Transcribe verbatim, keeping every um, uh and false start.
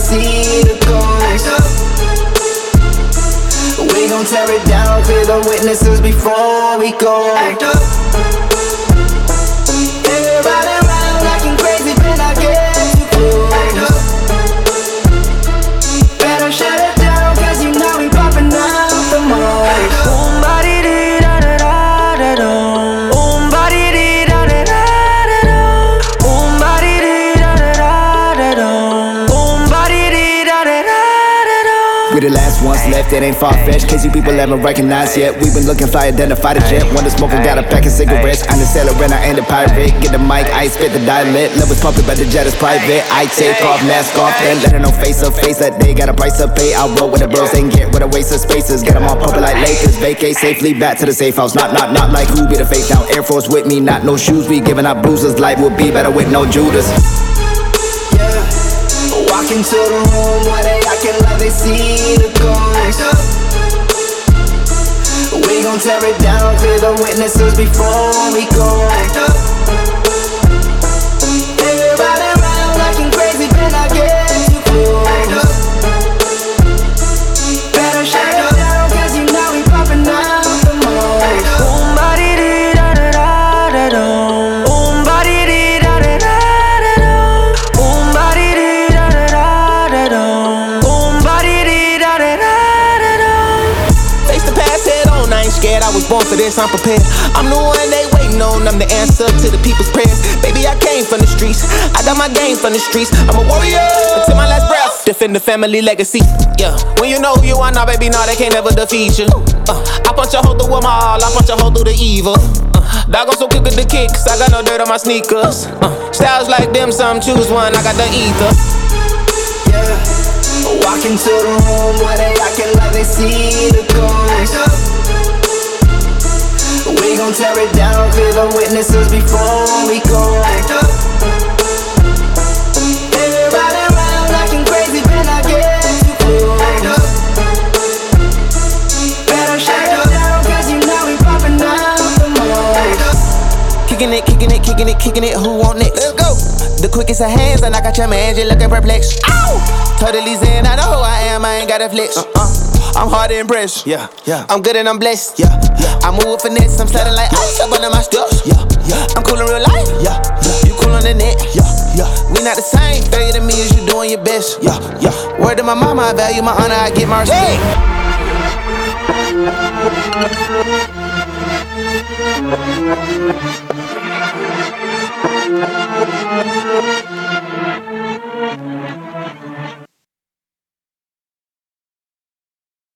see the ghost. We gon' tear it down, clear the witnesses before we go. Act up. They're riding around acting crazy, but I get too close. Act up. Better shut it down, cause you know we popping out the most. Boom body dee da da da da da. Boom body dee da da da da da. Boom body dee da da da da da. Boom body dee da da da da da. We the last ones left, it ain't far-fetched. Case you people haven't recognized yet. We've been looking fly, identify the jet. When the smoker got a pack of cigarettes. I'm the sailor and I ain't the pirate. Get the mic, I spit the dialect. Levels pumping, but the jet is private. I take off, mask off, then let her know face up face that they got a price to pay. I roll with the bros, ain't get with a waste of spaces. Get them all pumping like Lakers. Vacate safely back to the safe house. Not, not, not like who be the face now. Air Force with me, not no shoes. We giving out bruises. Life would be better with no Judas. Walk into the room where they acting like they see the ghost. We gon' tear it down, clear the witnesses before we go. They're riding around acting crazy, but I get too close. Better shut it down, cause you know we popping out the most. Boom body dee da da da da da. Boom body dee da da da da da. Boom body dee da da da da da. Boom body dee da da da da da. Face the past head on, I ain't scared, I was born for this, I'm prepared. I'm the one they waiting on, I'm the answer to the people's prayers. Baby, I came from the streets, I done my game from the streets. I'm a warrior until my last breath, defend the family legacy. Yeah, when you know who you are now, baby, nah, they can't never defeat you. uh, I punch a hole through with my all, I punch a hole through the evil. uh, Dog so quick with the kicks, I got no dirt on my sneakers. uh, Styles like them, some choose one, I got the ether. Yeah, walk into the room where they acting like they see the ghost. We gon' tear it down, clear the witnesses before we go. They're riding around acting crazy, but I get too close. Better shut it down, cause you know we popping out the most. Kicking it, kicking it, kicking it, kicking it, who want next? Let's go. The quickest of hands, and I got your man, you looking perplexed. Ow! Totally zen, I know who I am, I ain't gotta flex. Uh-uh. I'm hard to impress. Yeah, yeah. I'm good and I'm blessed. Yeah, yeah. I move with finesse. I'm sliding like ice up under my steps. Yeah, yeah. I'm cool in real life. Yeah, yeah. You cool on the net. Yeah, yeah. We not the same. Failure to me is you doing your best. Yeah, yeah. Word to my mama, I value my honor. I get my respect. Hey.